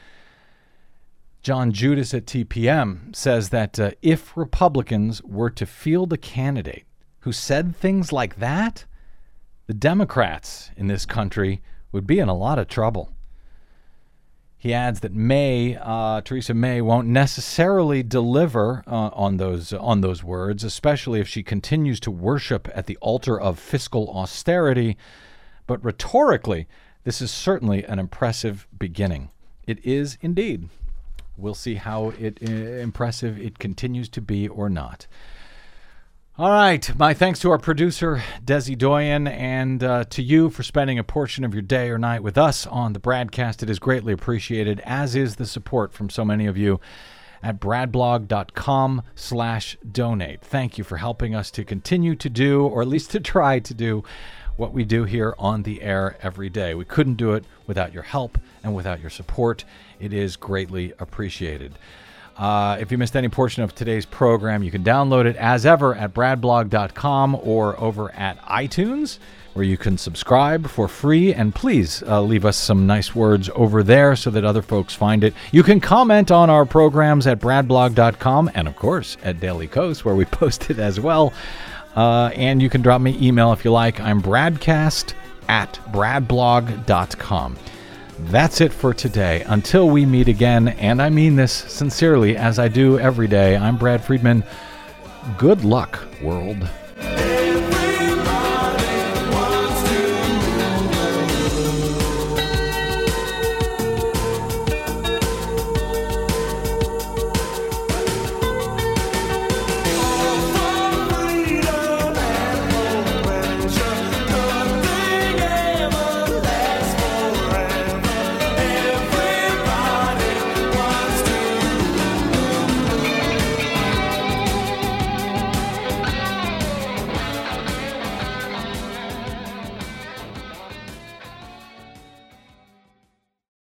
John Judas at T P M says that uh, if Republicans were to field a candidate who said things like that, the Democrats in this country would be in a lot of trouble. He adds that May, uh, Theresa May, won't necessarily deliver uh, on those on those words, especially if she continues to worship at the altar of fiscal austerity. But rhetorically, this is certainly an impressive beginning. It is indeed. We'll see how it, uh, impressive it continues to be or not. All right. My thanks to our producer, Desi Doyen, and uh, to you for spending a portion of your day or night with us on the Bradcast. It is greatly appreciated, as is the support from so many of you at bradblog.com slash donate. Thank you for helping us to continue to do, or at least to try to do, what we do here on the air every day. We couldn't do it without your help and without your support. It is greatly appreciated. Uh, if you missed any portion of today's program, you can download it as ever at bradblog dot com or over at iTunes, where you can subscribe for free. And please uh, leave us some nice words over there so that other folks find it. You can comment on our programs at bradblog dot com and, of course, at Daily Kos, where we post it as well. Uh, and you can drop me email if you like. I'm bradcast at bradblog dot com. That's it for today. Until we meet again, and I mean this sincerely as I do every day, I'm Brad Friedman. Good luck, world.